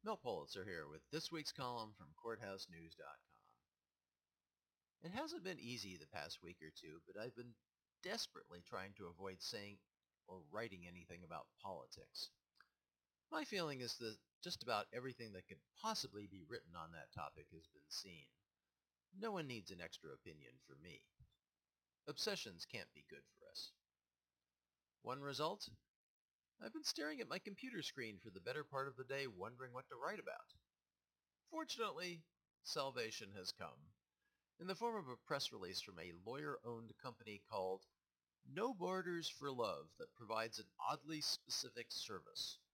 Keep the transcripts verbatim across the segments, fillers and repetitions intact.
Mel Pulitzer here with this week's column from courthouse news dot com. It hasn't been easy the past week or two, but I've been desperately trying to avoid saying or writing anything about politics. My feeling is that just about everything that could possibly be written on that topic has been seen. No one needs an extra opinion from me. Obsessions can't be good for us. One result? I've been staring at my computer screen for the better part of the day wondering what to write about. Fortunately, salvation has come in the form of a press release from a lawyer-owned company called No Borders for Love that provides an oddly specific service.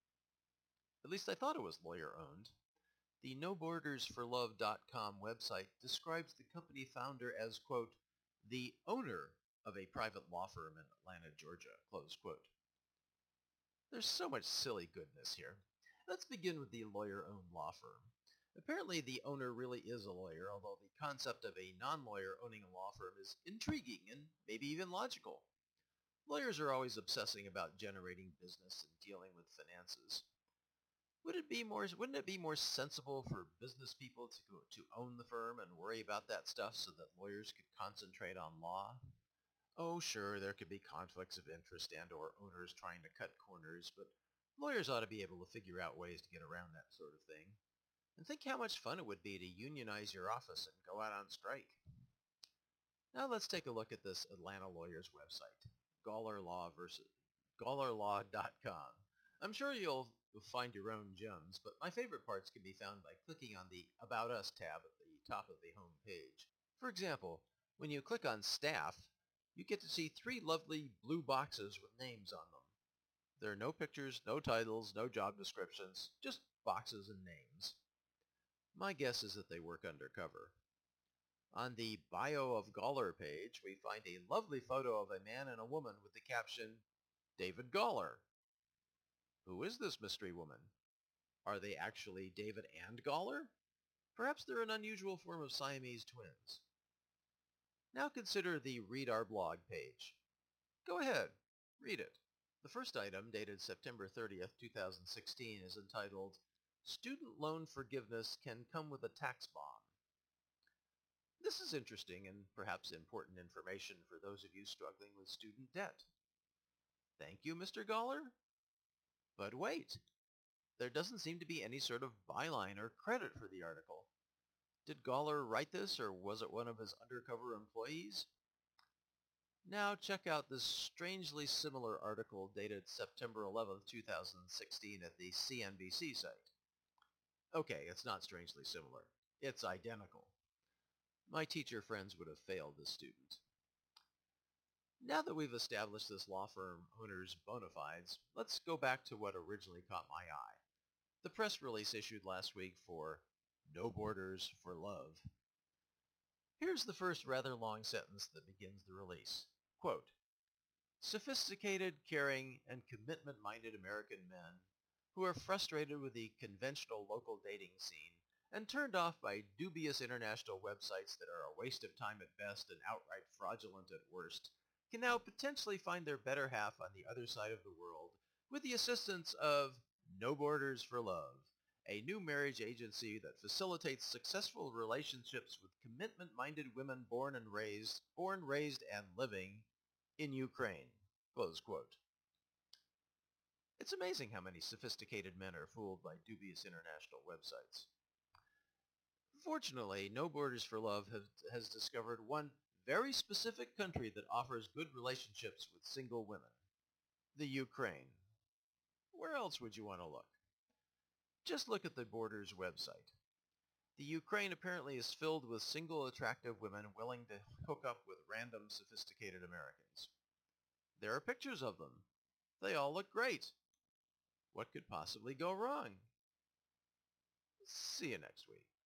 At least I thought it was lawyer-owned. The no borders for love dot com website describes the company founder as, quote, the owner of a private law firm in Atlanta, Georgia, close quote. There's so much silly goodness here. Let's begin with the lawyer-owned law firm. Apparently the owner really is a lawyer, although the concept of a non-lawyer owning a law firm is intriguing and maybe even logical. Lawyers are always obsessing about generating business and dealing with finances. Would it be more, wouldn't it be more sensible for business people to, go, to own the firm and worry about that stuff so that lawyers could concentrate on law? Oh, sure, there could be conflicts of interest and or owners trying to cut corners, but lawyers ought to be able to figure out ways to get around that sort of thing. And think how much fun it would be to unionize your office and go out on strike. Now let's take a look at this Atlanta lawyer's website, Gawler Law versus Gawler Law dot com. I'm sure you'll find your own gems, but my favorite parts can be found by clicking on the About Us tab at the top of the home page. For example, when you click on Staff, you get to see three lovely blue boxes with names on them. There are no pictures, no titles, no job descriptions, just boxes and names. My guess is that they work undercover. On the Bio of Gawler page, we find a lovely photo of a man and a woman with the caption, David Gawler. Who is this mystery woman? Are they actually David and Gawler? Perhaps they're an unusual form of Siamese twins. Now consider the Read Our Blog page. Go ahead, read it. The first item, dated September thirtieth, two thousand sixteen, is entitled, Student Loan Forgiveness Can Come with a Tax Bomb. This is interesting and perhaps important information for those of you struggling with student debt. Thank you, Mister Gawler? But wait, there doesn't seem to be any sort of byline or credit for the article. Did Gawler write this, or was it one of his undercover employees? Now check out this strangely similar article dated September eleventh, two thousand sixteen at the C N B C site. Okay, it's not strangely similar. It's identical. My teacher friends would have failed this student. Now that we've established this law firm owner's bona fides, let's go back to what originally caught my eye. The press release issued last week for No Borders for Love. Here's the first rather long sentence that begins the release. Quote, sophisticated, caring, and commitment-minded American men who are frustrated with the conventional local dating scene and turned off by dubious international websites that are a waste of time at best and outright fraudulent at worst can now potentially find their better half on the other side of the world with the assistance of No Borders for Love, a new marriage agency that facilitates successful relationships with commitment-minded women born and raised, born, raised, and living in Ukraine. Close quote. It's amazing how many sophisticated men are fooled by dubious international websites. Fortunately, No Borders for Love has, has discovered one very specific country that offers good relationships with single women. The Ukraine. Where else would you want to look? Just look at the Borders website. The Ukraine apparently is filled with single attractive women willing to hook up with random sophisticated Americans. There are pictures of them. They all look great. What could possibly go wrong? See you next week.